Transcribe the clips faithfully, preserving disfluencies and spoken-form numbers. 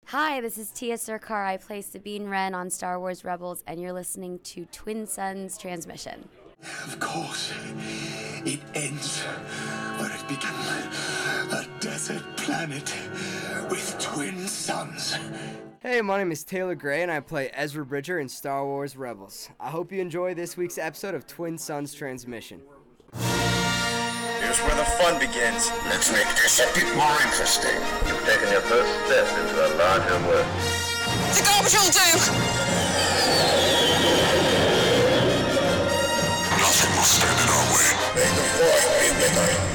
Hi, this is Tia Sircar. I play Sabine Wren on Star Wars Rebels, and you're listening to Twin Suns Transmission. Of course, it ends where it began. A desert planet with twin suns. Hey, my name is Taylor Gray, and I play Ezra Bridger in Star Wars Rebels. I hope you enjoy this week's episode of Twin Suns Transmission. Here's where the fun begins. Let's make this a bit more interesting. You've taken your first step into a larger world. The garbage will do! Nothing will stand in our way. May the Force be with us.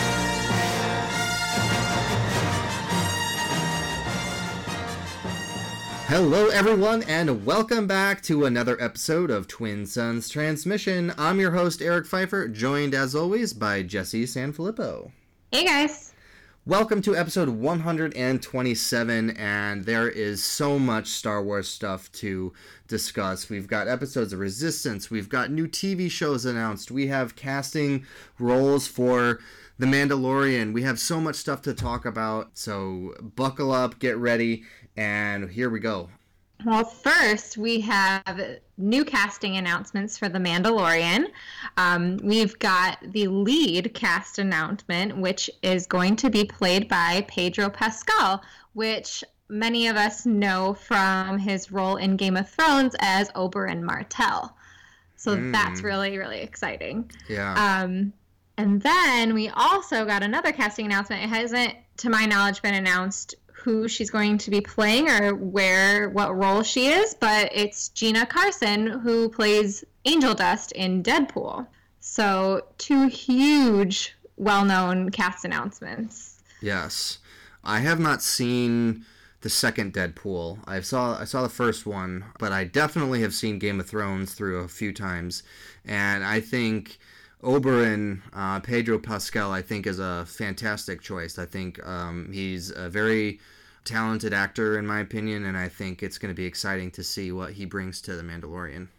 Hello everyone, and welcome back to another episode of Twin Suns Transmission. I'm your host, Eric Pfeiffer, joined as always by Jesse Sanfilippo. Hey guys. Welcome to episode one hundred twenty-seven, and there is so much Star Wars stuff to discuss. We've got episodes of Resistance, we've got new T V shows announced, we have casting roles for The Mandalorian. We have so much stuff to talk about, so buckle up, get ready, and here we go. Well, first, we have new casting announcements for The Mandalorian. Um, we've got the lead cast announcement, which is going to be played by Pedro Pascal, which many of us know from his role in Game of Thrones as Oberyn Martell. So mm. that's really, really exciting. Yeah. Um, and then we also got another casting announcement. It hasn't, to my knowledge, been announced who she's going to be playing or where, what role she is, but it's Gina Carson, who plays Angel Dust in Deadpool. So two huge, well-known cast announcements. Yes. I have not seen the second Deadpool. I saw I saw the first one, but I definitely have seen Game of Thrones through a few times, and I think Oberyn, uh, Pedro Pascal, I think, is a fantastic choice. I think um, he's a very talented actor, in my opinion, and I think it's going to be exciting to see what he brings to The Mandalorian.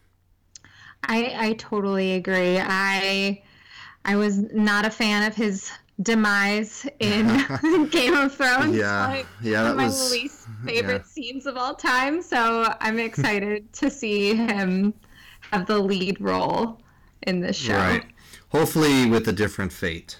I, I totally agree. I I was not a fan of his demise in Game of Thrones. Yeah, like, yeah, that one of my was least favorite yeah. scenes of all time. So I'm excited to see him have the lead role in this show. Right. Hopefully with a different fate.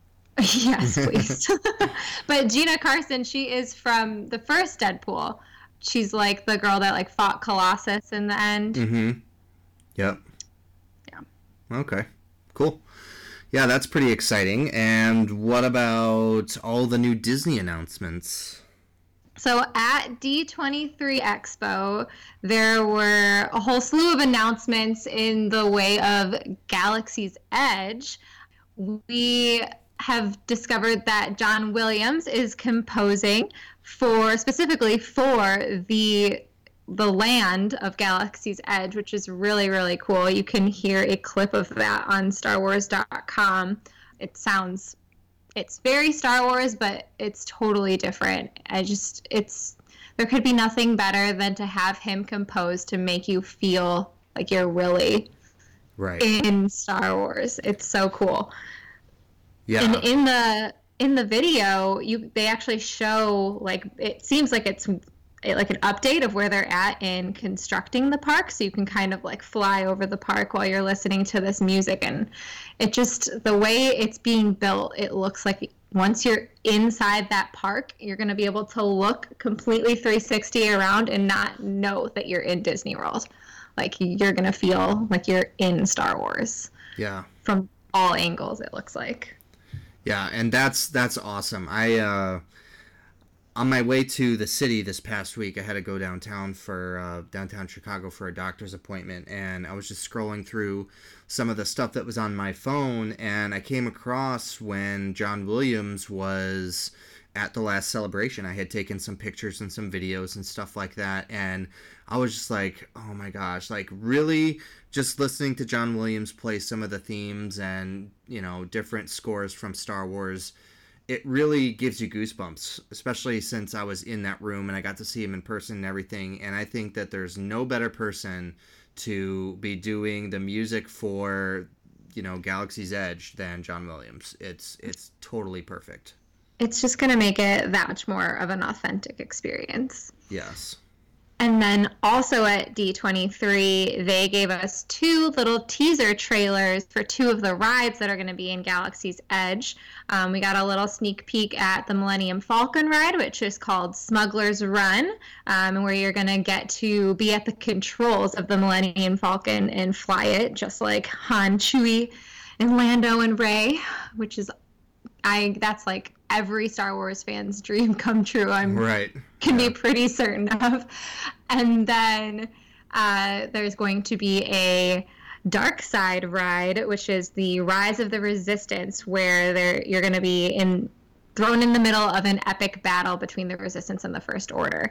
Yes, please. But Gina Carson, she is from the first Deadpool. She's like the girl that like fought Colossus in the end. Mm-hmm. Yep. Yeah. Okay. Cool. Yeah, that's pretty exciting. And what about all the new Disney announcements? So at D twenty-three Expo, there were a whole slew of announcements in the way of Galaxy's Edge. We have discovered that John Williams is composing for, specifically for the the land of Galaxy's Edge, which is really, really cool. You can hear a clip of that on Star Wars dot com. It sounds It's very Star Wars, but it's totally different. I just, it's, there could be nothing better than to have him compose to make you feel like you're really right in Star Wars. It's so cool. Yeah. And in the, in the video, you, they actually show, like, it seems like it's like an update of where they're at in constructing the park, so you can kind of like fly over the park while you're listening to this music. And it just, the way it's being built, it looks like once you're inside that park, you're going to be able to look completely three sixty around and not know that you're in Disney World. Like, you're going to feel like you're in Star Wars. Yeah. From all angles, it looks like. Yeah, and that's that's awesome. I uh on my way to the city this past week, I had to go downtown for uh, downtown Chicago for a doctor's appointment, and I was just scrolling through some of the stuff that was on my phone, and I came across when John Williams was at the last celebration. I had taken some pictures and some videos and stuff like that, and I was just like, oh my gosh, like really just listening to John Williams play some of the themes and, you know, different scores from Star Wars, it really gives you goosebumps, especially since I was in that room and I got to see him in person and everything. And I think that there's no better person to be doing the music for, you know, Galaxy's Edge than John Williams. It's it's totally perfect. It's just going to make it that much more of an authentic experience. Yes. And then also at D twenty-three, they gave us two little teaser trailers for two of the rides that are going to be in Galaxy's Edge. Um, we got a little sneak peek at the Millennium Falcon ride, which is called Smuggler's Run, um, where you're going to get to be at the controls of the Millennium Falcon and fly it, just like Han, Chewie, and Lando and Rey, which is, I that's like every Star Wars fan's dream come true. I'm right. can yeah. be pretty certain of. And then uh, there's going to be a Dark Side ride, which is the Rise of the Resistance, where there you're going to be in thrown in the middle of an epic battle between the Resistance and the First Order.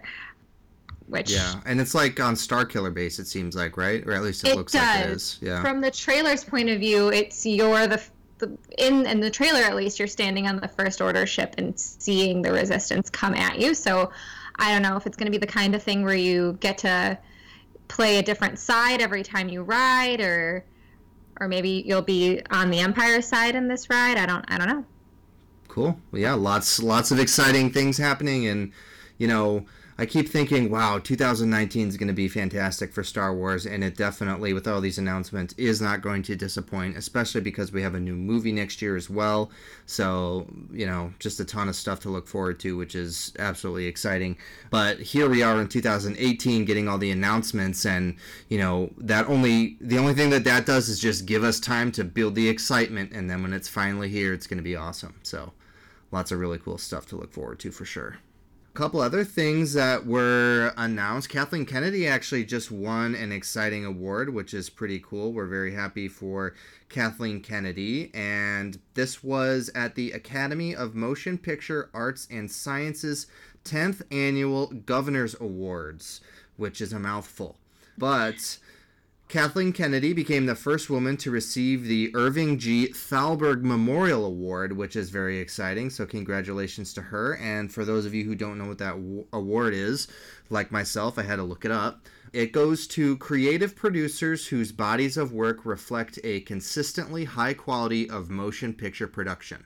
Which yeah, and it's like on Starkiller Base, it seems like, right? Or at least it, it looks does. like it is. Yeah. From the trailer's point of view, it's you're the The, in in the trailer, at least, you're standing on the First Order ship and seeing the Resistance come at you. So I don't know if it's going to be the kind of thing where you get to play a different side every time you ride, or or maybe you'll be on the Empire side in this ride. I don't I don't know. Cool. Well, yeah, lots lots of exciting things happening, and you know, I keep thinking, wow, two thousand nineteen is going to be fantastic for Star Wars, and it definitely, with all these announcements, is not going to disappoint, especially because we have a new movie next year as well. So, you know, just a ton of stuff to look forward to, which is absolutely exciting. But here we are in two thousand eighteen getting all the announcements, and, you know, that only, the only thing that that does is just give us time to build the excitement, and then when it's finally here, it's going to be awesome. So, lots of really cool stuff to look forward to for sure. Couple other things that were announced. Kathleen Kennedy actually just won an exciting award, which is pretty cool. We're very happy for Kathleen Kennedy. And this was at the Academy of Motion Picture Arts and Sciences tenth Annual Governor's Awards, which is a mouthful. But Kathleen Kennedy became the first woman to receive the Irving G. Thalberg Memorial Award, which is very exciting, so congratulations to her. And for those of you who don't know what that w- award is, like myself, I had to look it up. It goes to creative producers whose bodies of work reflect a consistently high quality of motion picture production.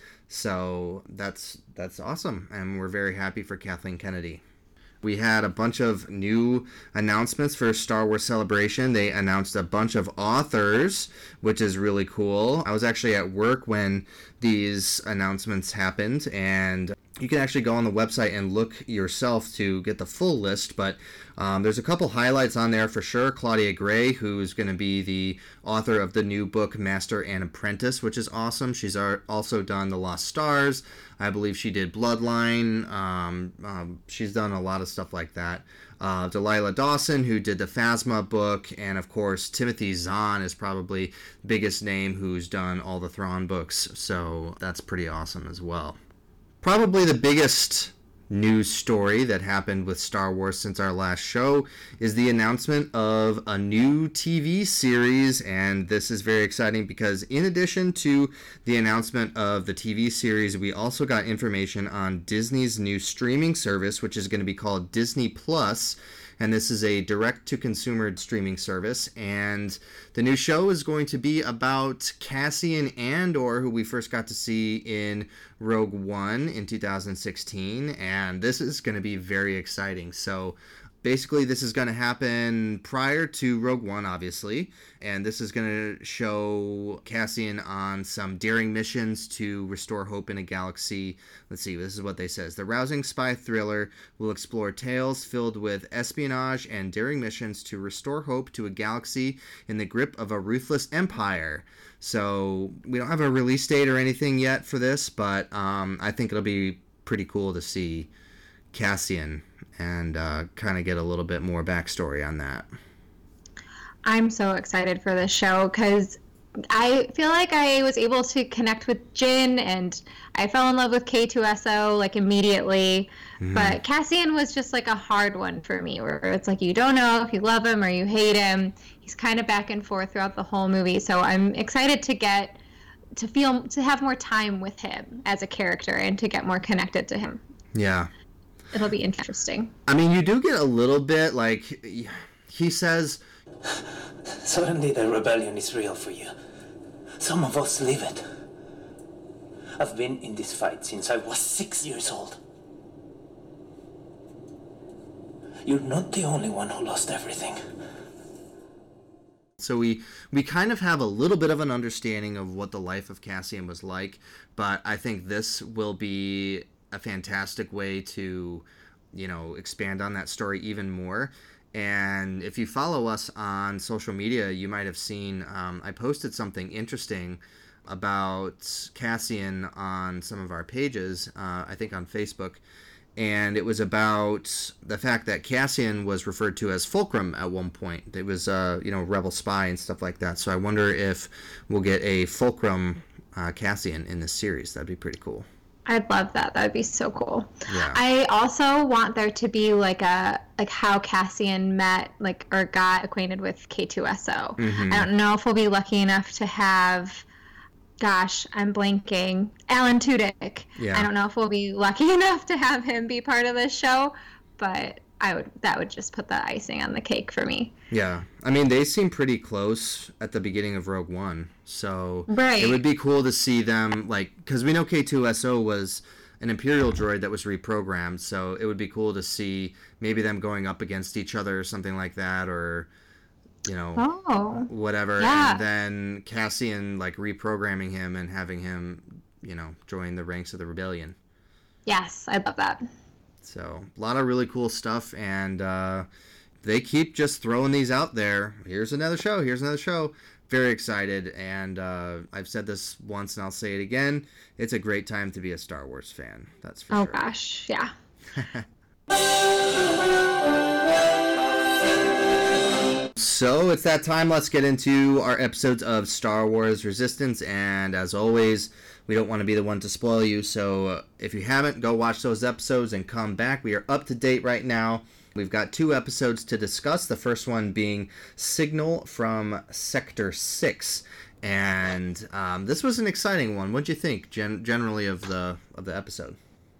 So that's that's awesome, and we're very happy for Kathleen Kennedy. We had a bunch of new announcements for Star Wars Celebration. They announced a bunch of authors, which is really cool. I was actually at work when these announcements happened, and you can actually go on the website and look yourself to get the full list, but um, there's a couple highlights on there for sure. Claudia Gray, who's going to be the author of the new book Master and Apprentice, which is awesome. She's also done The Lost Stars. I believe she did Bloodline. Um, um, she's done a lot of stuff like that. Uh, Delilah Dawson, who did the Phasma book, and of course Timothy Zahn is probably the biggest name who's done all the Thrawn books, so that's pretty awesome as well. Probably the biggest news story that happened with Star Wars since our last show is the announcement of a new T V series, and this is very exciting because in addition to the announcement of the T V series, we also got information on Disney's new streaming service, which is going to be called Disney Plus. And this is a direct-to-consumer streaming service. And the new show is going to be about Cassian Andor, who we first got to see in Rogue One in two thousand sixteen. And this is going to be very exciting. So basically, this is going to happen prior to Rogue One, obviously. And this is going to show Cassian on some daring missions to restore hope in a galaxy. Let's see, this is what they says. The rousing spy thriller will explore tales filled with espionage and daring missions to restore hope to a galaxy in the grip of a ruthless empire. So we don't have a release date or anything yet for this, but um, I think it'll be pretty cool to see Cassian and uh, kind of get a little bit more backstory on that. I'm so excited for this show because I feel like I was able to connect with Jyn, and I fell in love with K two S O like immediately. Mm-hmm. But Cassian was just like a hard one for me, where it's like you don't know if you love him or you hate him. He's kind of back and forth throughout the whole movie. So I'm excited to get to feel to have more time with him as a character and to get more connected to him. Yeah. It'll be interesting. I mean, you do get a little bit, like, he says... Suddenly the rebellion is real for you. Some of us live it. I've been in this fight since I was six years old. You're not the only one who lost everything. So we we kind of have a little bit of an understanding of what the life of Cassian was like, but I think this will be a fantastic way to, you know, expand on that story even more. And if you follow us on social media, you might have seen um, I posted something interesting about Cassian on some of our pages, uh, I think on Facebook. And it was about the fact that Cassian was referred to as Fulcrum at one point. It was, uh, you know, rebel spy and stuff like that. So I wonder if we'll get a Fulcrum uh, Cassian in this series. That'd be pretty cool. I'd love that. That'd be so cool. Yeah. I also want there to be like a like how Cassian met like or got acquainted with K two S O. Mm-hmm. I don't know if we'll be lucky enough to have. Gosh, I'm blanking. Alan Tudyk. Yeah. I don't know if we'll be lucky enough to have him be part of this show, but I would that would just put the icing on the cake for me. Yeah. I mean, they seem pretty close at the beginning of Rogue One. So right. It would be cool to see them, like, because we know K two S O was an Imperial droid that was reprogrammed. So it would be cool to see maybe them going up against each other or something like that, or, you know, oh, whatever. Yeah. And then Cassian, like, reprogramming him and having him, you know, join the ranks of the rebellion. Yes, I love that. So a lot of really cool stuff, and uh, they keep just throwing these out there. Here's another show. Here's another show. Very excited, and uh, I've said this once, and I'll say it again. It's a great time to be a Star Wars fan. That's for oh, sure. Oh gosh, yeah. So it's that time. Let's get into our episodes of Star Wars Resistance, and as always, we don't want to be the one to spoil you, so uh, if you haven't, go watch those episodes and come back. We are up to date right now. We've got two episodes to discuss, the first one being Signal from Sector six, and um, this was an exciting one. What'd you think, gen- generally, of the of the episode?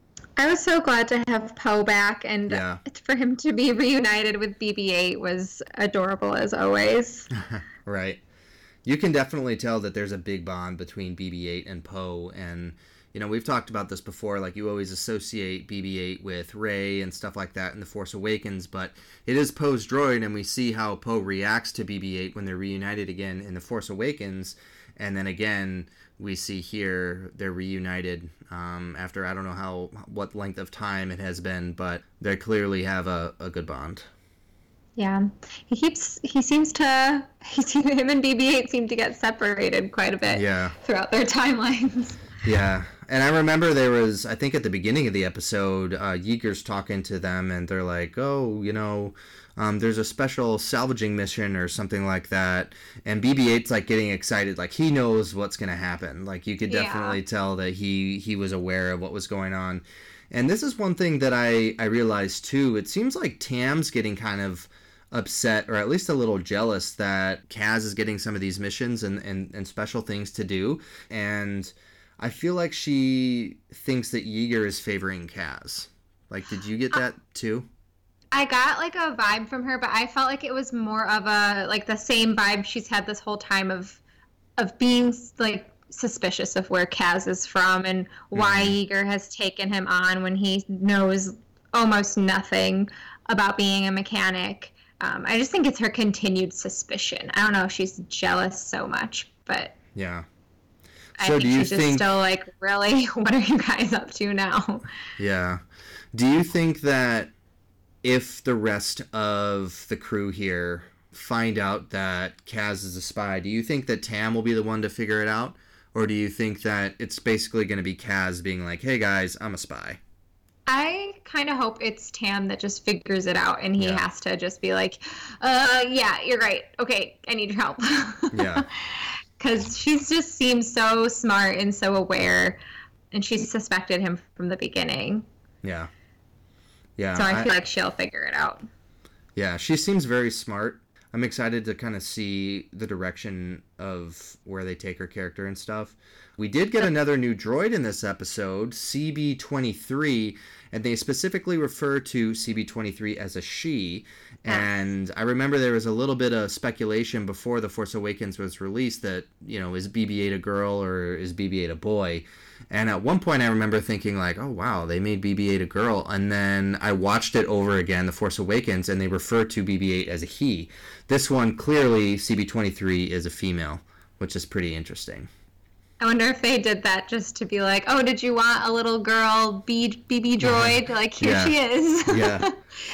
I was so glad to have Poe back, and yeah. for him to be reunited with B B eight was adorable as always. Right. You can definitely tell that there's a big bond between B B eight and Poe, and, you know, we've talked about this before, like, you always associate B B eight with Rey and stuff like that in The Force Awakens, but it is Poe's droid, and we see how Poe reacts to B B eight when they're reunited again in The Force Awakens, and then again, we see here they're reunited um, after, I don't know how what length of time it has been, but they clearly have a, a good bond. Yeah, he keeps. He seems to. He him and B B eight seem to get separated quite a bit. Yeah. Throughout their timelines. Yeah, and I remember there was, I think at the beginning of the episode, uh, Yeager's talking to them, and they're like, "Oh, you know, um, there's a special salvaging mission or something like that," and B B eight's like getting excited, like he knows what's gonna happen. Like you could definitely yeah. tell that he he was aware of what was going on. And this is one thing that I I realized too. It seems like Tam's getting kind of upset, or at least a little jealous, that Kaz is getting some of these missions and, and, and special things to do. And I feel like she thinks that Yeager is favoring Kaz. Like, did you get that too? I got like a vibe from her, but I felt like it was more of a, like the same vibe she's had this whole time of, of being like suspicious of where Kaz is from and why mm-hmm. Yeager has taken him on when he knows almost nothing about being a mechanic. Um, I just think it's her continued suspicion. I don't know if she's jealous so much, but yeah. I so think do you she's just think... still like, really, what are you guys up to now? Yeah. Do you think that if the rest of the crew here find out that Kaz is a spy, do you think that Tam will be the one to figure it out? Or do you think that it's basically going to be Kaz being like, hey guys, I'm a spy? I kind of hope it's Tam that just figures it out, and he yeah. has to just be like, uh, yeah, you're right. Okay, I need your help. Yeah. Because she just seems so smart and so aware, and she suspected him from the beginning. Yeah. Yeah. So I, I feel I, like she'll figure it out. Yeah, she seems very smart. I'm excited to kind of see the direction of where they take her character and stuff. We did get another new droid in this episode, C B twenty-three, and they specifically refer to C B twenty-three as a she. And I remember there was a little bit of speculation before The Force Awakens was released that, you know, is B B eight a girl or is B B eight a boy? And at one point I remember thinking like, oh wow, they made B B eight a girl. And then I watched it over again, The Force Awakens, and they refer to B B eight as a he. This one, clearly C B twenty-three is a female, which is pretty interesting. I wonder if they did that just to be like, oh, did you want a little girl B- BB droid? Like, here Yeah. she is. Yeah.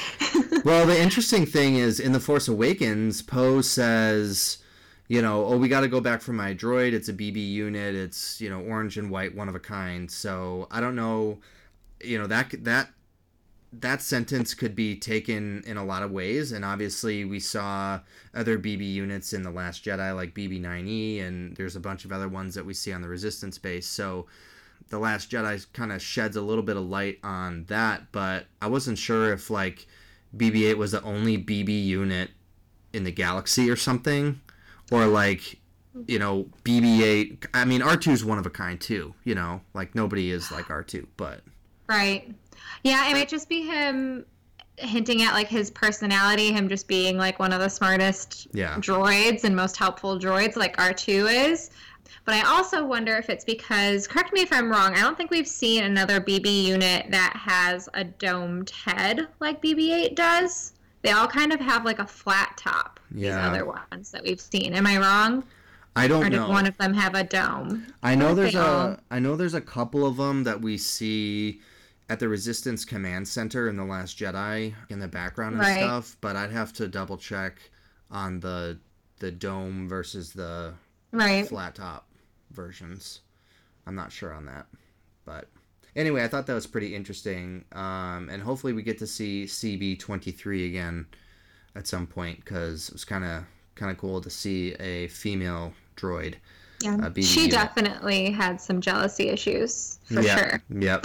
Well, the interesting thing is, in The Force Awakens, Poe says, you know, oh, we got to go back for my droid. It's a B B unit. It's, you know, orange and white, one of a kind. So I don't know, you know, that that that sentence could be taken in a lot of ways. And obviously we saw other B B units in The Last Jedi, like B B nine E, and there's a bunch of other ones that we see on the Resistance base. So The Last Jedi kind of sheds a little bit of light on that, but I wasn't sure if, like, B B eight was the only B B unit in the galaxy or something, or, like, you know, B B eight, I mean, R two is one of a kind, too, you know, like, nobody is like R two, but... Right. Yeah, it might just be him hinting at, like, his personality, him just being, like, one of the smartest Yeah. droids and most helpful droids, like R two is. But I also wonder if it's because, correct me if I'm wrong, I don't think we've seen another B B unit that has a domed head like B B eight does. They all kind of have, like, a flat top, Yeah. these other ones that we've seen. Am I wrong? I don't or did know. one of them have a dome? I know Or there's they all- a I know there's a couple of them that we see at the Resistance Command Center in The Last Jedi in the background and Right. stuff, but I'd have to double check on the the dome versus the Right. flat top versions. I'm not sure on that, but anyway, I thought that was pretty interesting, um, and hopefully we get to see C B twenty-three again at some point, because it was kind of kind of cool to see a female droid. Yeah. uh, B B She unit. definitely had some jealousy issues, for yeah. sure. Yep.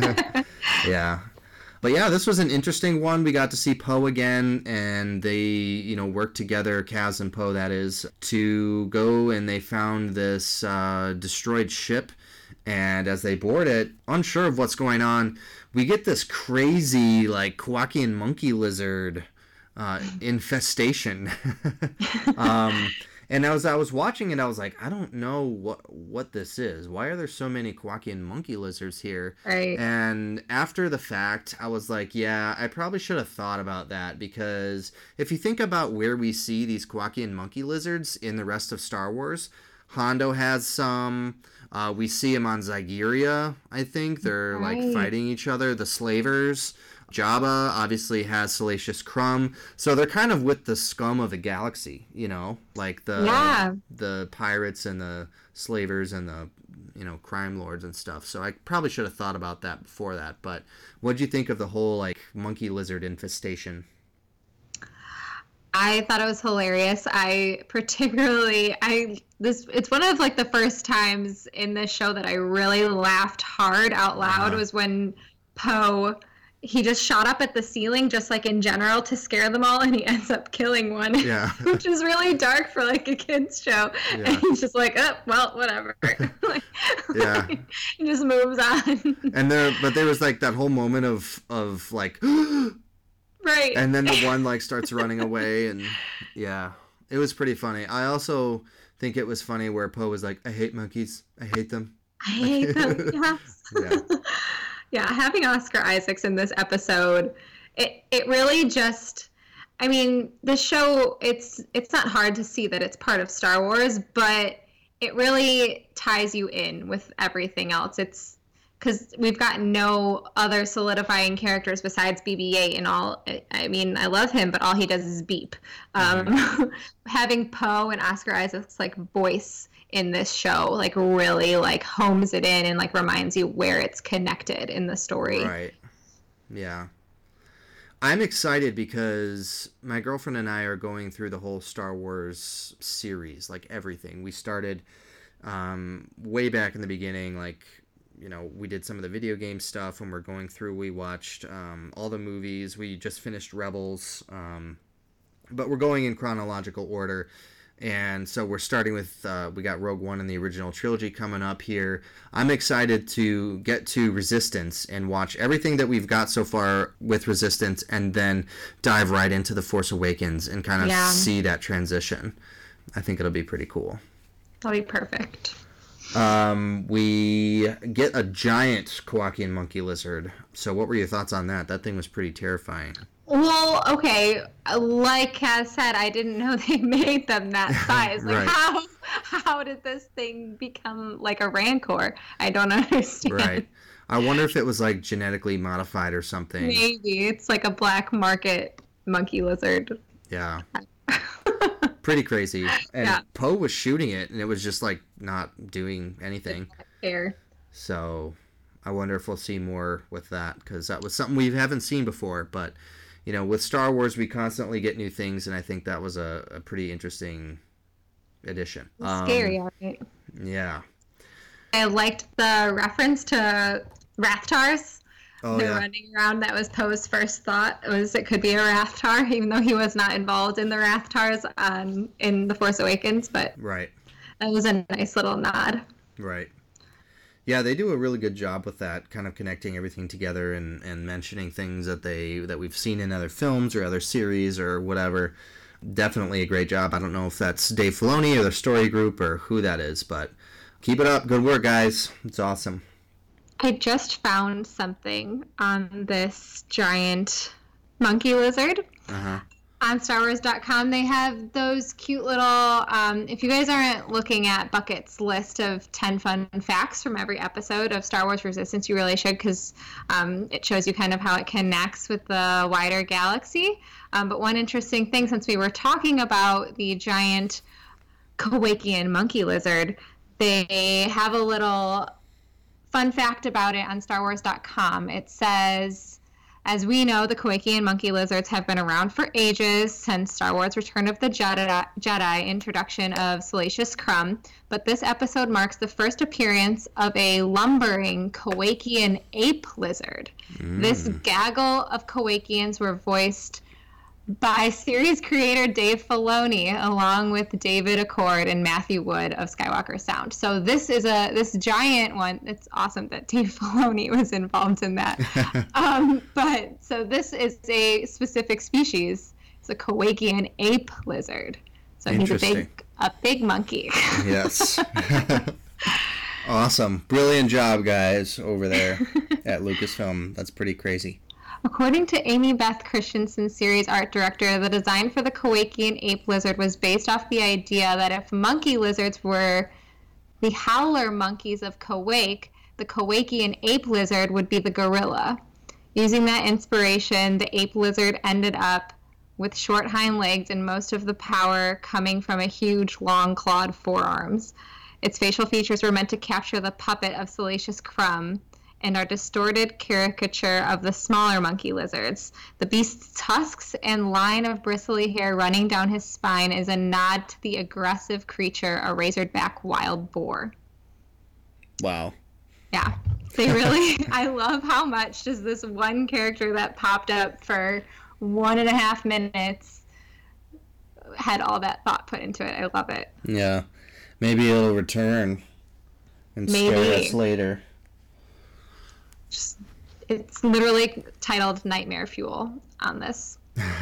Yeah. But yeah, this was an interesting one. We got to see Poe again, and they, you know, worked together, Kaz and Poe, that is, to go, and they found this uh, destroyed ship. And as they board it, unsure of what's going on, we get this crazy, like, Kowakian monkey lizard uh, infestation. um, and as I was watching it, I was like, I don't know what what this is. Why are there so many Kowakian monkey lizards here? Right. And after the fact, I was like, yeah, I probably should have thought about that, because if you think about where we see these Kowakian monkey lizards in the rest of Star Wars, Hondo has some. Uh, we see them on Zygeria, I think. They're Right. like fighting each other. The Slavers. Jabba obviously has Salacious Crumb. So they're kind of with the scum of the galaxy, you know? Like the Yeah. the pirates and the slavers and the, you know, crime lords and stuff. So I probably should have thought about that before that. But what'd you think of the whole, like, monkey lizard infestation? I thought it was hilarious. I particularly, I this it's one of, like, the first times in this show that I really laughed hard out loud. Uh-huh. Was when Poe, he just shot up at the ceiling, just like in general, to scare them all, and he ends up killing one. Yeah. Which is really dark for, like, a kid's show. Yeah. And he's just like, oh, well, whatever. Like, Yeah. he just moves on. And there, but there was, like, that whole moment of of like, Right. and then the one, like, starts running away, and yeah, it was pretty funny. I also think it was funny where Poe was like, I hate monkeys. I hate them. I hate them. Yes. Yeah. Yeah, having Oscar Isaacs in this episode, it it really just, I mean, the show, it's it's not hard to see that it's part of Star Wars, but it really ties you in with everything else. It's because we've got no other solidifying characters besides B B eight, and all. I mean, I love him, but all he does is beep. Um, Mm-hmm. having Poe and Oscar Isaac's, like, voice in this show, like, really, like, homes it in and, like, reminds you where it's connected in the story. Right. Yeah. I'm excited because my girlfriend and I are going through the whole Star Wars series, like everything. We started um, way back in the beginning, like, you know, we did some of the video game stuff when we're going through. We watched um, all the movies. We just finished Rebels. Um, but we're going in chronological order. And so we're starting with, uh, we got Rogue One and the original trilogy coming up here. I'm excited to get to Resistance and watch everything that we've got so far with Resistance and then dive right into The Force Awakens and kind of Yeah. see that transition. I think it'll be pretty cool. That'll be perfect. Um, we get a giant Kowakian monkey lizard. So what were your thoughts on that? That thing was pretty terrifying. Well, okay, like Kaz said, I didn't know they made them that size. Like, Right. how how did this thing become like a Rancor? I don't understand. Right. I wonder if it was like genetically modified or something. Maybe it's like a black market monkey lizard. Yeah. Pretty crazy. And Yeah. Poe was shooting it, and it was just like not doing anything. Fair. So I wonder if we'll see more with that, because that was something we haven't seen before. But, you know, with Star Wars, we constantly get new things, and I think that was a, a pretty interesting addition. Um, Scary, all right. Yeah. I liked the reference to Rathtars. Oh, the yeah. running around, that was Poe's first thought, was it could be a Rathtar, even though he was not involved in the Rathtars um, in The Force Awakens, but Right. that was a nice little nod. Right. Yeah, they do a really good job with that, kind of connecting everything together and, and mentioning things that they that we've seen in other films or other series or whatever. Definitely a great job. I don't know if that's Dave Filoni or the story group or who that is, but keep it up. Good work, guys. It's awesome. I just found something on this giant monkey lizard. Uh-huh. On Star Wars dot com, they have those cute little, um, if you guys aren't looking at Bucket's list of ten fun facts from every episode of Star Wars Resistance, you really should, because um, it shows you kind of how it connects with the wider galaxy. Um, but one interesting thing, since we were talking about the giant Kowakian monkey lizard, they have a little fun fact about it on Star Wars dot com. It says, as we know, the Kowakian monkey lizards have been around for ages, since Star Wars Return of the Jedi, Jedi introduction of Salacious Crumb, but this episode marks the first appearance of a lumbering Kowakian ape lizard. Mm. This gaggle of Kowakians were voiced by series creator Dave Filoni, along with David Accord and Matthew Wood of Skywalker Sound. So this is a this giant one. It's awesome that Dave Filoni was involved in that. um, but so this is a specific species. It's a Kowakian ape lizard. So he's a big a big monkey. Yes. Awesome. Brilliant job, guys, over there at Lucasfilm. That's pretty crazy. According to Amy Beth Christensen, series art director, the design for the Kowakian ape lizard was based off the idea that if monkey lizards were the howler monkeys of Kowake, the Kowakian ape lizard would be the gorilla. Using that inspiration, the ape lizard ended up with short hind legs and most of the power coming from a huge, long clawed forearms. Its facial features were meant to capture the puppet of Salacious Crumb and are distorted caricature of the smaller monkey lizards. The beast's tusks and line of bristly hair running down his spine is a nod to the aggressive creature, a razorback wild boar. Wow. Yeah, they really, I love how much does this one character that popped up for one and a half minutes had all that thought put into it. I love it. Yeah. Maybe it'll return and Maybe. scare us later. Just, it's literally titled Nightmare Fuel on this.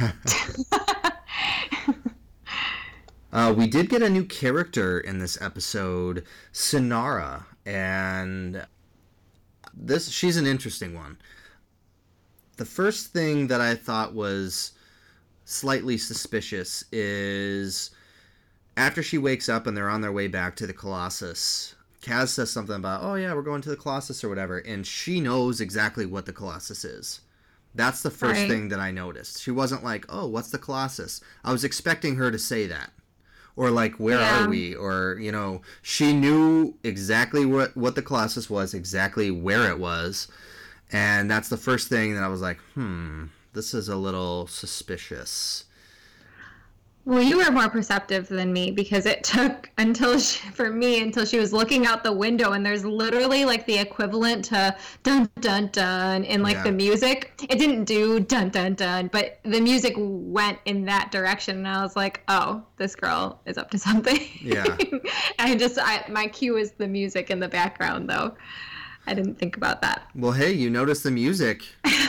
uh, we did get a new character in this episode, Sinara, and this she's an interesting one. The first thing that I thought was slightly suspicious is after she wakes up and they're on their way back to the Colossus, Kaz says something about, oh yeah, we're going to the Colossus or whatever, and she knows exactly what the Colossus is. That's the first Right. thing that I noticed. She wasn't like, oh, what's the Colossus? I was expecting her to say that. Or like, where Yeah. are we? Or, you know, she knew exactly what, what the Colossus was, exactly where it was. And that's the first thing that I was like, hmm, this is a little suspicious. Well, you were more perceptive than me because it took until she, for me until she was looking out the window and there's literally like the equivalent to dun dun dun in like Yeah. the music. It didn't do dun dun dun, but the music went in that direction and I was like, oh, this girl is up to something. Yeah. I just I, my cue is the music in the background though. I didn't think about that. Well, hey, you noticed the music.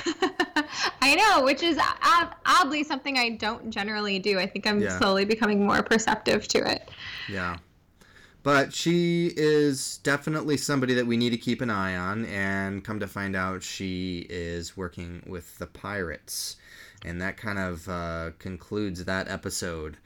I know, which is odd, oddly something I don't generally do. I think I'm Yeah. slowly becoming more perceptive to it. Yeah. But she is definitely somebody that we need to keep an eye on, and come to find out she is working with the pirates. And that kind of uh, concludes that episode.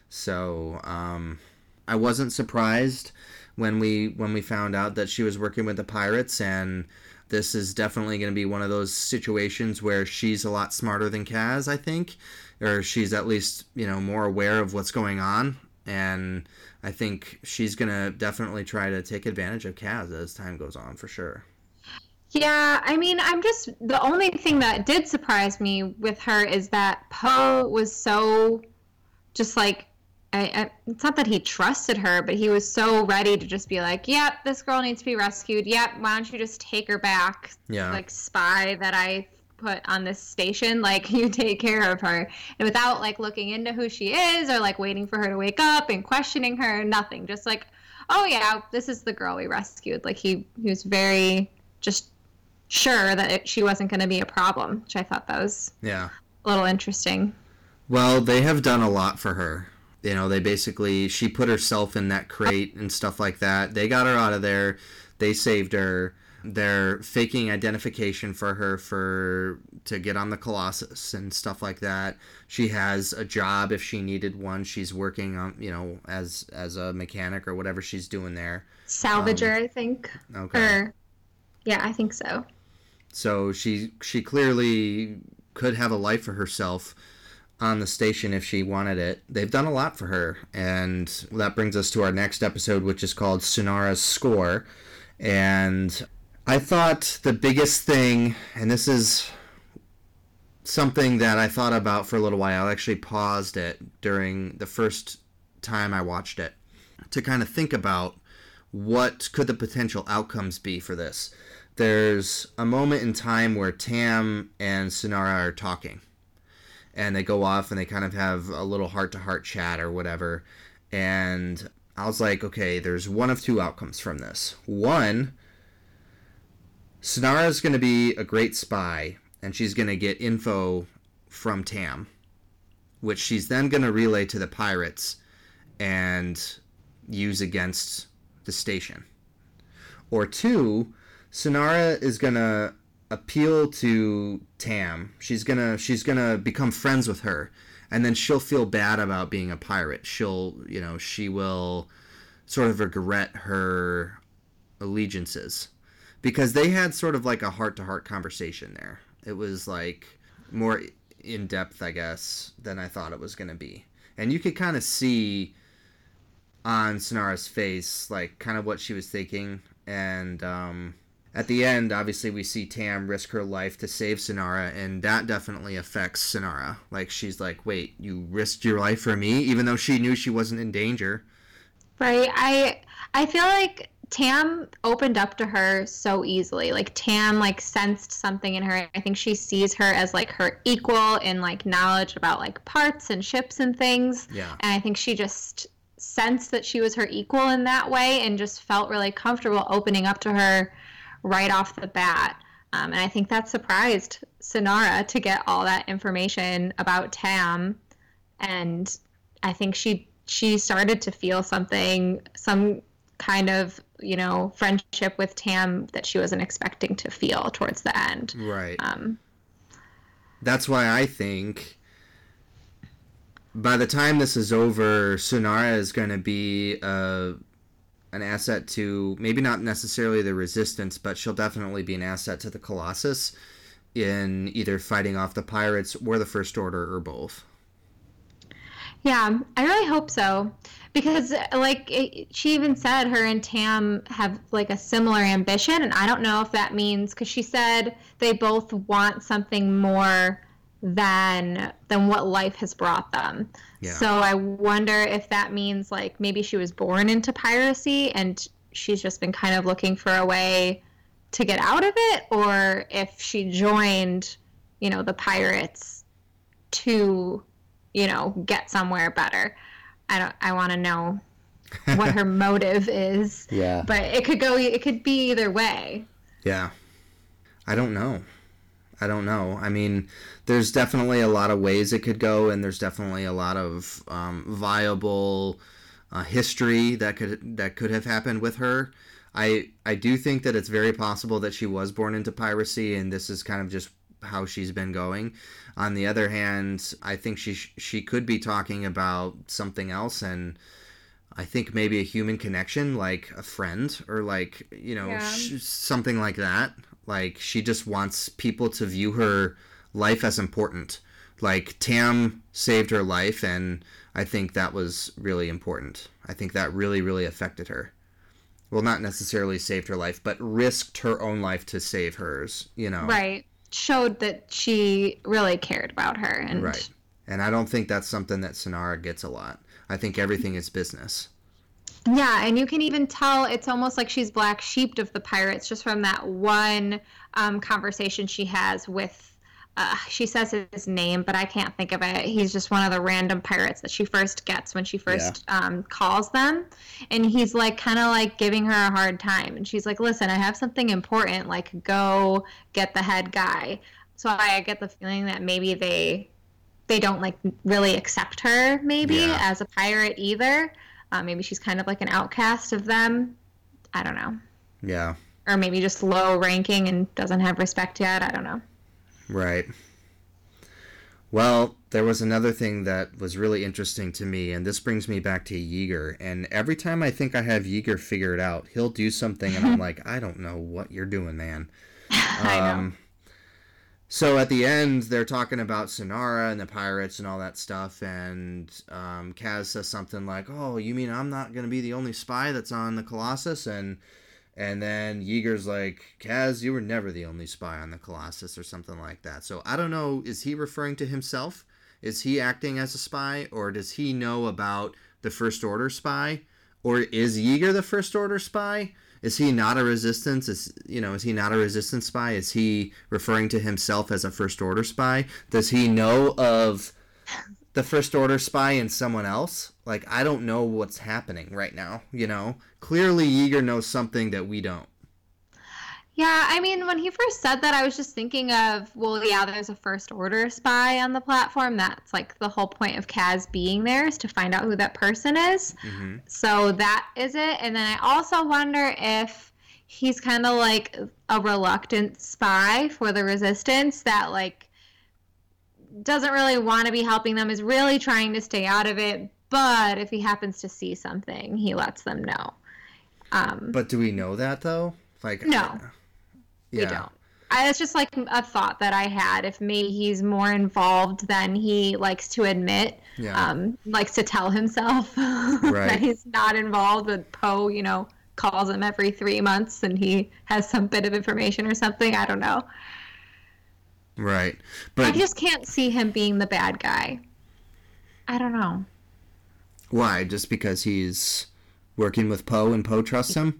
So um, I wasn't surprised when we when we found out that she was working with the pirates, and this is definitely going to be one of those situations where she's a lot smarter than Kaz, I think, or she's at least, you know, more aware of what's going on, and I think she's going to definitely try to take advantage of Kaz as time goes on, for sure. Yeah, I mean, I'm just, the only thing that did surprise me with her is that Poe was so, just like, I, I, it's not that he trusted her, but he was so ready to just be like, yep, this girl needs to be rescued. Yep, why don't you just take her back? Yeah. Like, spy that I put on this station, like, you take care of her. And without, like, looking into who she is or, like, waiting for her to wake up and questioning her, nothing. Just like, oh, yeah, this is the girl we rescued. Like, he, he was very just sure that it, she wasn't going to be a problem, which I thought that was Yeah. a little interesting. Well, they have done a lot for her. You know, they basically, she put herself in that crate and stuff like that. They got her out of there. They saved her. They're faking identification for her for to get on the Colossus and stuff like that. She has a job if she needed one. She's working on, you know, as as a mechanic or whatever she's doing there. Salvager, Um, I think. Okay. Or, yeah, I think so. So she she clearly could have a life for herself on the station if she wanted it. They've done a lot for her, and that brings us to our next episode, which is called Synara's Score. And I thought the biggest thing, and this is something that I thought about for a little while, I actually paused it during the first time I watched it to kind of think about what could the potential outcomes be for this. There's a moment in time where Tam and Synara are talking, and they go off and they kind of have a little heart-to-heart chat or whatever. And I was like, okay, there's one of two outcomes from this. One, Synara's going to be a great spy, and she's going to get info from Tam, which she's then going to relay to the pirates and use against the station. Or two, Synara is going to appeal to Tam. She's gonna she's gonna become friends with her, and then she'll feel bad about being a pirate. She'll you know she will sort of regret her allegiances, because they had sort of like a heart to heart conversation there. It was like more in depth, I guess, than I thought it was gonna be, and you could kind of see on Synara's face like kind of what she was thinking. And um at the end, obviously, we see Tam risk her life to save Synara, and that definitely affects Synara. Like, she's like, wait, you risked your life for me? Even though she knew she wasn't in danger. Right. I I feel like Tam opened up to her so easily. Like, Tam, like, sensed something in her. I think she sees her as, like, her equal in, like, knowledge about, like, parts and ships and things. Yeah. And I think she just sensed that she was her equal in that way and just felt really comfortable opening up to her right off the bat. Um, and I think that surprised Synara to get all that information about Tam. And I think she she started to feel something, some kind of, you know, friendship with Tam that she wasn't expecting to feel towards the end. Right. Um, That's why I think by the time this is over, Synara is going to be a... an asset to, maybe not necessarily the Resistance, but she'll definitely be an asset to the Colossus in either fighting off the pirates or the First Order, or both. Yeah, I really hope so. Because, like, it, she even said her and Tam have, like, a similar ambition, and I don't know if that means, because she said they both want something more than than what life has brought them. Yeah. So I wonder if that means like maybe she was born into piracy and she's just been kind of looking for a way to get out of it, or if she joined, you know, the pirates to, you know, get somewhere better. I don't I want to know what her motive is. Yeah. But it could go it could be either way. Yeah. I don't know. I don't know. I mean, there's definitely a lot of ways it could go, and there's definitely a lot of um, viable uh, history that could that could have happened with her. I I do think that it's very possible that she was born into piracy, and this is kind of just how she's been going. On the other hand, I think she she could be talking about something else, and I think maybe a human connection, like a friend, or like, you know, Yeah. sh- something like that. Like, she just wants people to view her life as important. Like, Tam saved her life, and I think that was really important. I think that really, really affected her. Well, not necessarily saved her life, but risked her own life to save hers, you know? Right. Showed that she really cared about her. And Right. And I don't think that's something that Sonara gets a lot. I think everything is business. Yeah, and you can even tell it's almost like she's black sheeped of the pirates just from that one um, conversation she has with, uh, she says his name, but I can't think of it. He's just one of the random pirates that she first gets when she first yeah. um, calls them. And he's like kind of like giving her a hard time. And she's like, listen, I have something important, like go get the head guy. So I get the feeling that maybe they they don't like really accept her maybe yeah. as a pirate either. Uh, maybe she's kind of like an outcast of them. I don't know. Yeah. Or maybe just low ranking and doesn't have respect yet. I don't know. Right. Well, there was another thing that was really interesting to me, and this brings me back to Yeager. And every time I think I have Yeager figured out, he'll do something, and I'm like, I don't know what you're doing, man. I know. Um, So at the end, they're talking about Sonara and the pirates and all that stuff, and um, Kaz says something like, "Oh, you mean I'm not going to be the only spy that's on the Colossus?" And and then Yeager's like, "Kaz, you were never the only spy on the Colossus," or something like that. So I don't know, is he referring to himself? Is he acting as a spy, or does he know about the First Order spy? Or is Yeager the First Order spy? Is he not a resistance? Is you know, is he not a resistance spy? Is he referring to himself as a First Order spy? Does he know of the First Order spy and someone else? Like, I don't know what's happening right now, you know? Clearly Yeager knows something that we don't. Yeah, I mean, when he first said that, I was just thinking of, well, yeah, there's a First Order spy on the platform. That's like the whole point of Kaz being there, is to find out who that person is. Mm-hmm. So that is it. And then I also wonder if he's kind of like a reluctant spy for the Resistance that like doesn't really want to be helping them, is really trying to stay out of it. But if he happens to see something, he lets them know. Um, but do we know that, though? Like, no. I, We yeah. don't. I, it's just like a thought that I had. If maybe he's more involved than he likes to admit, Yeah. um, likes to tell himself Right. that he's not involved, but Poe, you know, calls him every three months and he has some bit of information or something. I don't know. Right. I But just can't see him being the bad guy. I don't know. why? Just because he's working with Poe and Poe trusts him?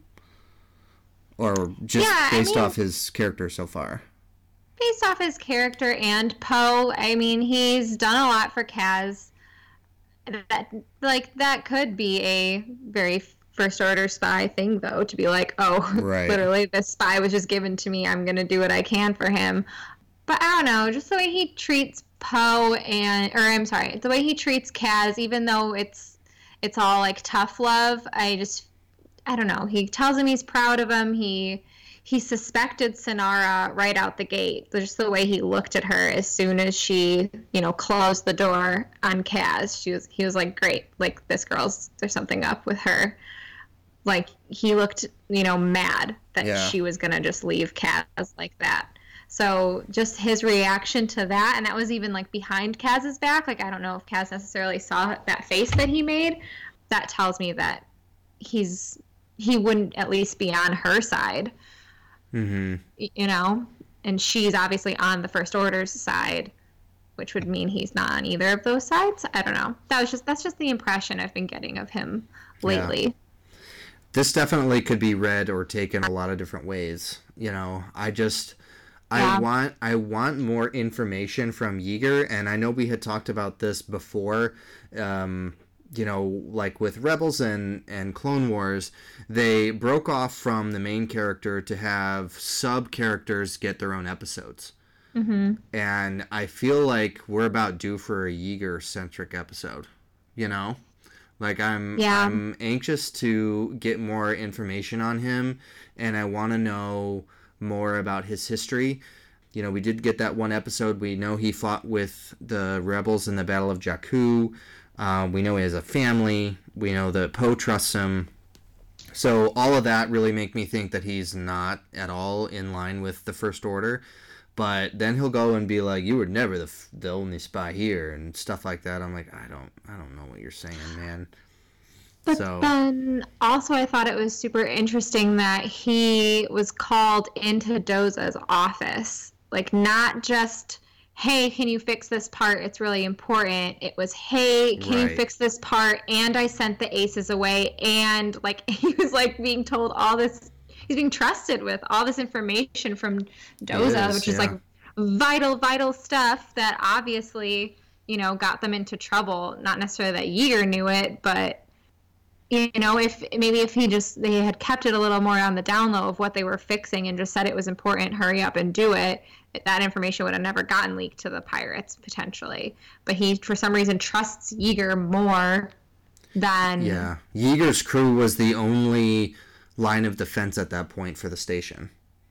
Or just Yeah, I based mean- off his character so far? Based off his character and Poe, I mean, he's done a lot for Kaz. That, like, that could be a very First Order spy thing, though, to be like, oh, Right. literally, this spy was just given to me. I'm going to do what I can for him. But I don't know, just the way he treats Poe and, or I'm sorry, the way he treats Kaz, even though it's it's all like tough love, I just, I don't know. He tells him he's proud of him. He he suspected Sonara right out the gate. Just the way he looked at her as soon as she, you know, closed the door on Kaz. She was he was like, great, like this girl's, there's something up with her. Like he looked, you know, mad that Yeah. she was gonna just leave Kaz like that. So just his reaction to that, and that was even like behind Kaz's back. Like I don't know if Kaz necessarily saw that face that he made. That tells me that he's he wouldn't at least be on her side, Mm-hmm. y- you know, and she's obviously on the First Order's side. which would mean he's not on either of those sides. I don't know. That was just that's just the impression I've been getting of him lately. Yeah. This definitely could be read or taken a lot of different ways. You know, I just Yeah. I want I want more information from Yeager, and I know we had talked about this before. Um, you know, like with Rebels and, and Clone Wars, they broke off from the main character to have sub-characters get their own episodes. Mm-hmm. And I feel like we're about due for a Yeager-centric episode, you know? Like, I'm Yeah. I'm anxious to get more information on him, and I want to know more about his history. You know, we did get that one episode. We know he fought with the rebels in the Battle of Jakku. Uh, we know he has a family. We know that Poe trusts him. So all of that really make me think that he's not at all in line with the First Order. But then he'll go and be like, "You were never the f- the only spy here," and stuff like that. I'm like, I don't, I don't know what you're saying, man. But So then also I thought it was super interesting that he was called into Doza's office. Like, not just, hey, can you fix this part? It's really important. It was, hey, can Right. you fix this part? And I sent the aces away. And, like, he was, like, being told all this. He's being trusted with all this information from Doza, is, which is, yeah. like, vital, vital stuff that obviously, you know, got them into trouble. Not necessarily that Yeager knew it, but, you know, if maybe if he just, they had kept it a little more on the down low of what they were fixing and just said it was important, hurry up and do it, that information would have never gotten leaked to the pirates, potentially. But he, for some reason, trusts Yeager more than... yeah, Yeager's crew was the only line of defense at that point for the station.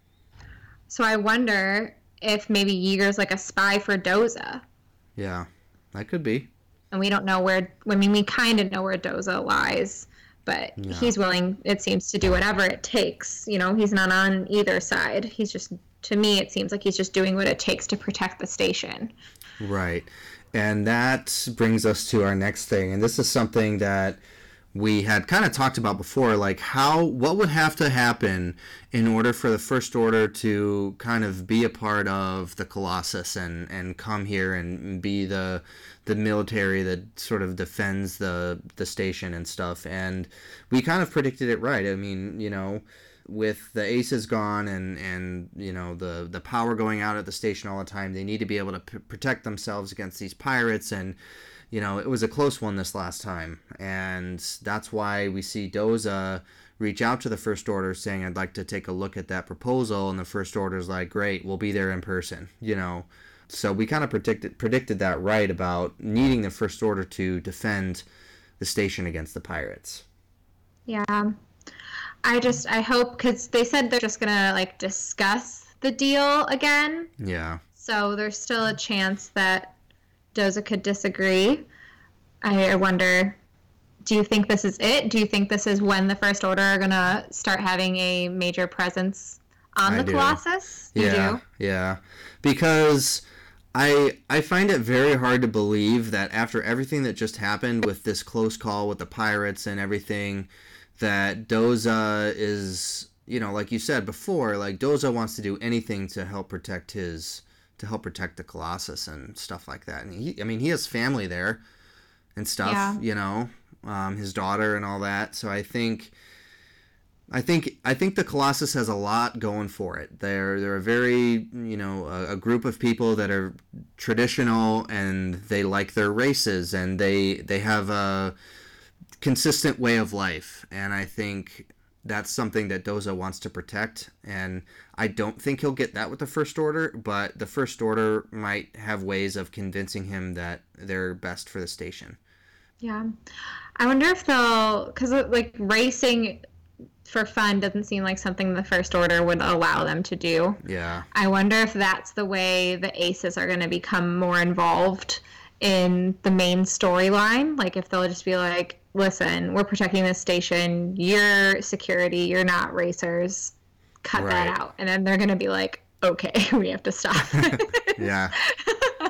So I wonder if maybe Yeager's like a spy for Doza. Yeah, that could be. And we don't know where, I mean, we kind of know where Doza lies, but Yeah. he's willing, it seems, to do whatever it takes. You know, he's not on either side. He's just, to me, it seems like he's just doing what it takes to protect the station. Right. And that brings us to our next thing. And this is something that we had kind of talked about before, like how, what would have to happen in order for the First Order to kind of be a part of the Colossus and, and come here and be the the military that sort of defends the the station and stuff. And we kind of predicted it right. I mean, you know, with the aces gone and, and you know, the, the power going out at the station all the time, they need to be able to p- protect themselves against these pirates. And, you know, it was a close one this last time. And that's why we see Doza reach out to the First Order saying, I'd like to take a look at that proposal. And the First Order's like, great, we'll be there in person, you know. So we kind of predicted predicted that right about needing the First Order to defend the station against the pirates. Yeah. I just, I hope, because they said they're just going to, like, discuss the deal again. Yeah. So there's still a chance that Doza could disagree. I, I wonder, do you think this is it? Do you think this is when the First Order are going to start having a major presence on I the do. Colossus? You Yeah, do? yeah. Because I I find it very hard to believe that after everything that just happened with this close call with the pirates and everything, that Doza is, you know, like you said before, like Doza wants to do anything to help protect his, to help protect the Colossus and stuff like that. And he, I mean, he has family there and stuff, Yeah. you know, um, his daughter and all that. So I think, I think, I think the Colossus has a lot going for it. They're, they're a very, you know, a, a group of people that are traditional and they like their races and they, they have a consistent way of life. And I think that's something that Doza wants to protect. And I don't think he'll get that with the First Order, but the First Order might have ways of convincing him that they're best for the station. Yeah. I wonder if they'll, because, like, racing for fun doesn't seem like something the First Order would allow them to do. Yeah. I wonder if that's the way the aces are going to become more involved in the main storyline. Like, if they'll just be like, listen, we're protecting this station, you're security, you're not racers, cut Right. that out. And then they're going to be like, okay, we have to stop. Yeah. Because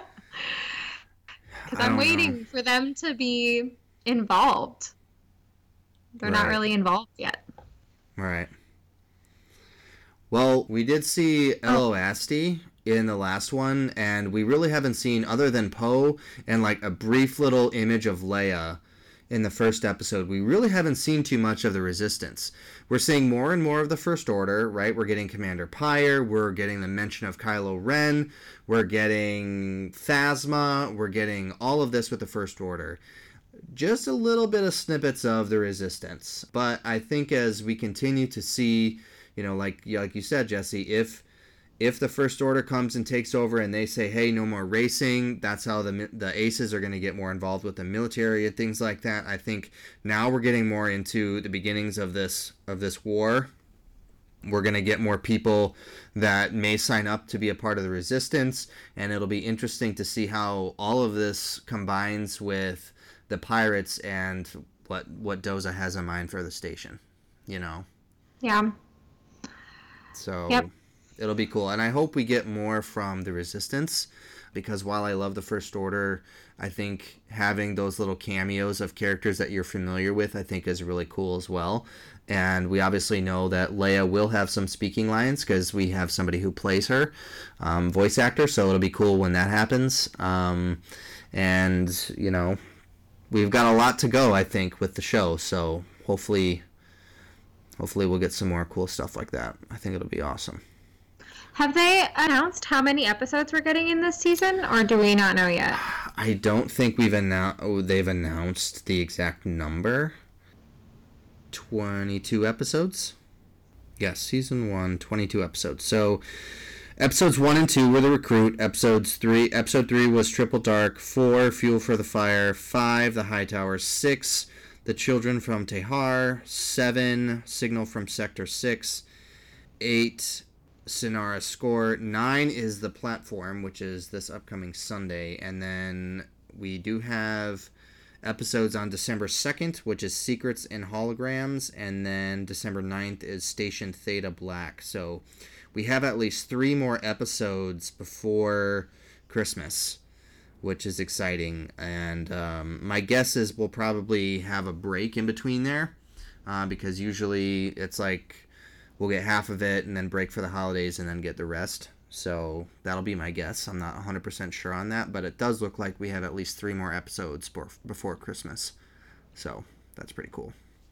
I I'm don't waiting know. for them to be involved. They're not Right. really involved yet. Right. Well, we did see Elo Asti in the last one, and we really haven't seen, other than Poe and like a brief little image of Leia in the first episode, we really haven't seen too much of the Resistance. We're seeing more and more of the First Order, right? We're getting Commander Pyre, we're getting the mention of Kylo Ren, we're getting Phasma, we're getting all of this with the First Order. Just a little bit of snippets of the Resistance. But I think as we continue to see, you know, like like you said, Jesse, if if the First Order comes and takes over and they say, hey, no more racing, that's how the the Aces are going to get more involved with the military and things like that. I think now we're getting more into the beginnings of this of this war. We're going to get more people that may sign up to be a part of the Resistance, and it'll be interesting to see how all of this combines with the pirates and what what Doza has in mind for the station, you know? Yeah. So yep. It'll be cool. And I hope we get more from the Resistance, because while I love the First Order, I think having those little cameos of characters that you're familiar with, I think is really cool as well. And we obviously know that Leia will have some speaking lines because we have somebody who plays her, um, voice actor, so it'll be cool when that happens. Um, and, you know, we've got a lot to go, I think, with the show, so hopefully, hopefully we'll get some more cool stuff like that. I think it'll be awesome. Have they announced how many episodes we're getting in this season, or do we not know yet? I don't think we've announced. Oh, they've announced the exact number. twenty-two episodes. Yes, season one, twenty-two episodes. So, episodes one and two were The Recruit. Episodes three, episode three was Triple Dark. Four, Fuel for the Fire. Five, The Hightower. Six, The Children from Tehar. Seven, Signal from Sector Six. Eight, Synara Score. Nine is The Platform, which is this upcoming Sunday. And then we do have episodes on December second, which is Secrets and Holograms. And then December ninth is Station Theta Black. So we have at least three more episodes before Christmas, which is exciting. And um, my guess is we'll probably have a break in between there, uh, because usually it's like we'll get half of it and then break for the holidays and then get the rest. So that'll be my guess. I'm not one hundred percent sure on that, but it does look like we have at least three more episodes before Christmas. So that's pretty cool.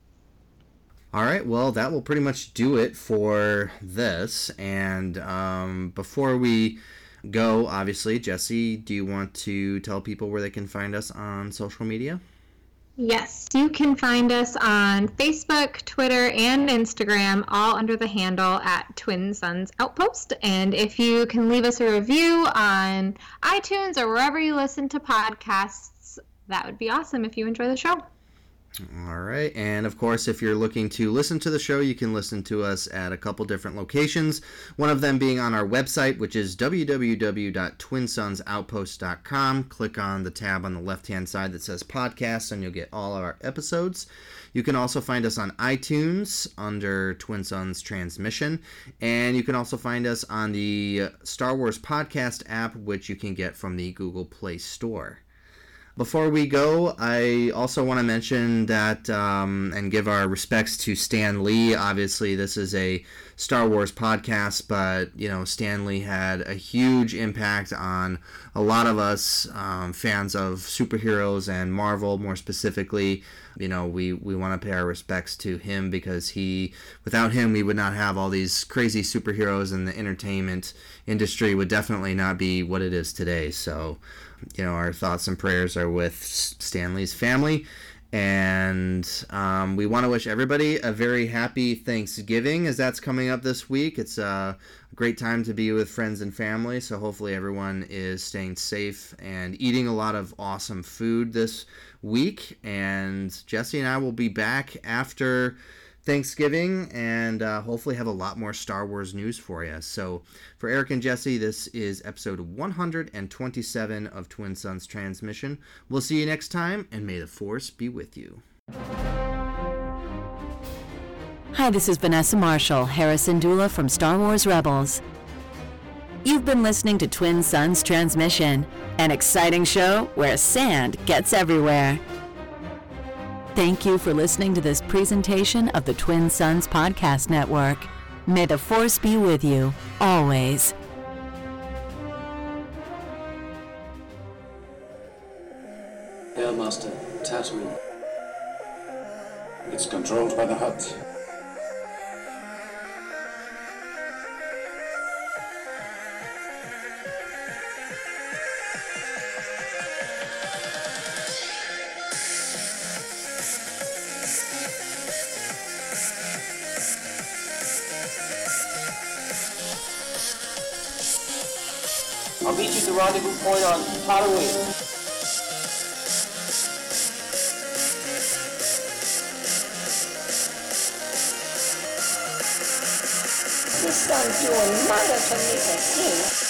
All right, well, that will pretty much do it for this. And um, before we go, obviously, Jesse, do you want to tell people where they can find us on social media? Yes, you can find us on Facebook, Twitter, and Instagram, all under the handle at Twin Suns Outpost. And if you can leave us a review on iTunes or wherever you listen to podcasts, that would be awesome if you enjoy the show. All right. And of course, if you're looking to listen to the show, you can listen to us at a couple different locations. One of them being on our website, which is w w w dot twin suns outpost dot com. Click on the tab on the left-hand side that says podcasts, and you'll get all of our episodes. You can also find us on iTunes under Twin Suns Transmission. And you can also find us on the Star Wars Podcast app, which you can get from the Google Play Store. Before we go, I also want to mention that um, and give our respects to Stan Lee. Obviously, this is a Star Wars podcast, but, you know, Stan Lee had a huge impact on a lot of us um, fans of superheroes and Marvel more specifically. You know, we, we want to pay our respects to him because he, without him, we would not have all these crazy superheroes, and the entertainment industry would definitely not be what it is today. So, you know, our thoughts and prayers are with Stan Lee's family. And um, we want to wish everybody a very happy Thanksgiving, as that's coming up this week. It's a great time to be with friends and family, so hopefully everyone is staying safe and eating a lot of awesome food this week. And Jesse and I will be back after Thanksgiving and uh, hopefully have a lot more Star Wars news for you. So for Eric and Jesse, this is episode one hundred twenty-seven of Twin Suns Transmission. We'll see you next time, and may the Force be with you. Hi, this is Vanessa Marshall, Harrison Dula from Star Wars Rebels. You've been listening to Twin Suns Transmission, an exciting show where sand gets everywhere. Thank you for listening to this presentation of the Twin Suns Podcast Network. May the Force be with you, always. Air Master, Tatooine. It's controlled by the Hutt. I'll meet you at the rendezvous point on Tatooine. You start doing murder to me again.